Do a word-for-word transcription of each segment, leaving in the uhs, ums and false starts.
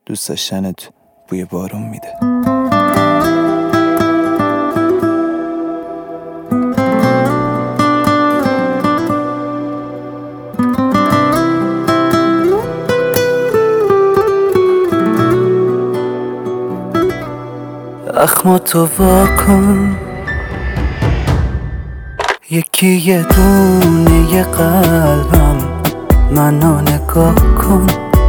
دوست داشتنت بوی بارون میده. اخماتو واکن، یکی یه دونه ی قلبم منو نگاه کن.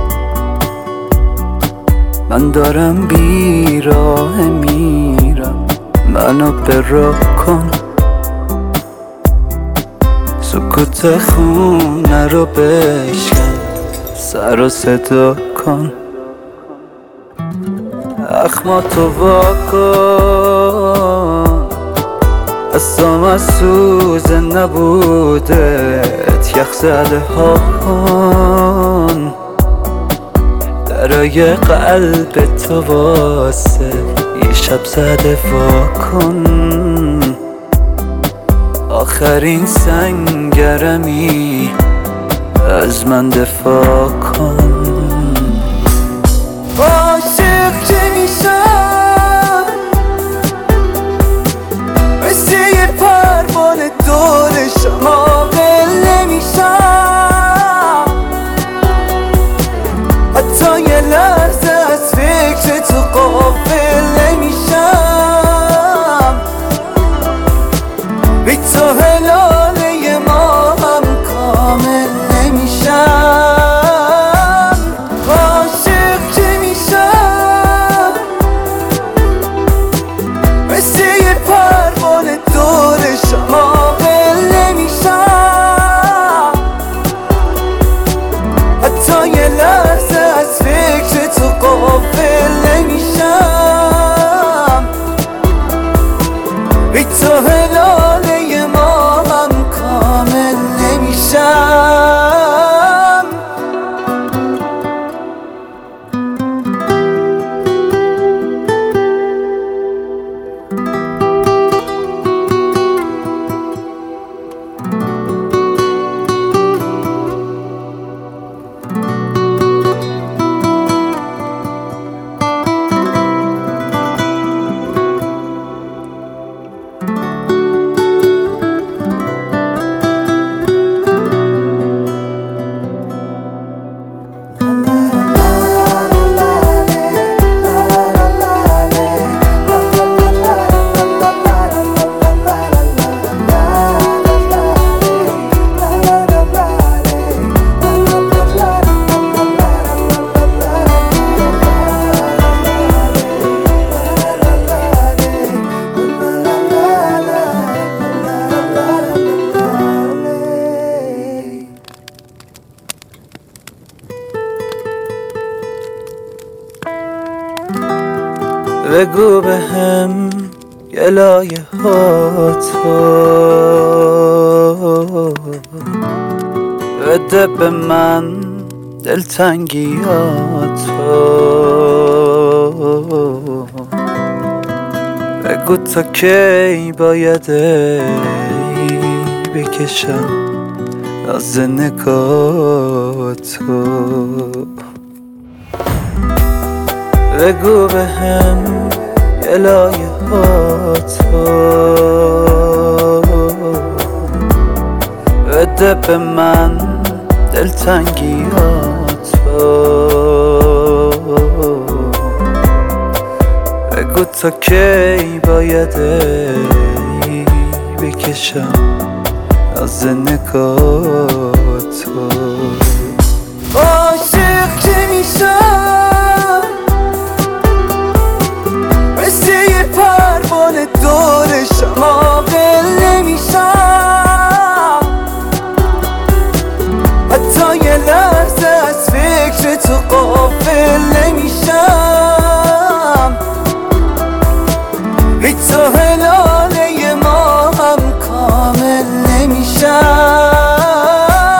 من دارم بیراه میرم، منو به راه کن. سکوت خونه رو بشکن، سر و صدا کن. اخماتو واکن، اصام از سوز نبودت یخ زده ها کن. درای قلب تو واسه یه شب زده وا کن. آخرین سنگرمی از من دفاع کن. عاشق که میشم مثل یه پروانه دور شما قل نمیشم. حتی یه لحظه از فکر تو غافل نمیشم. بی تو هلاله ما هم کامل نمیشم. بگو به هم گلایه ها تو، بده به من دلتنگی ها تو. بگو تا کی باید بکشم از نگاه تو. بگو به هم گلایه ها تو، بده به من دلتنگی ها تو. بگو تا کی باید بکشم از نگاه تو. عاشق که میشم مثل یه پروانه دور شما قل نمیشم. حتی یه لحظه از فکر تو غافل نمیشم. بی تو هلاله ما هم کامل نمیشم.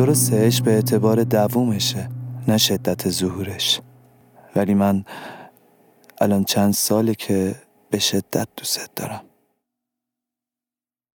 درسته عشق به اعتبار دوومشه نه شدت ظهورش، ولی من الان چند ساله که به شدت دوست دارم.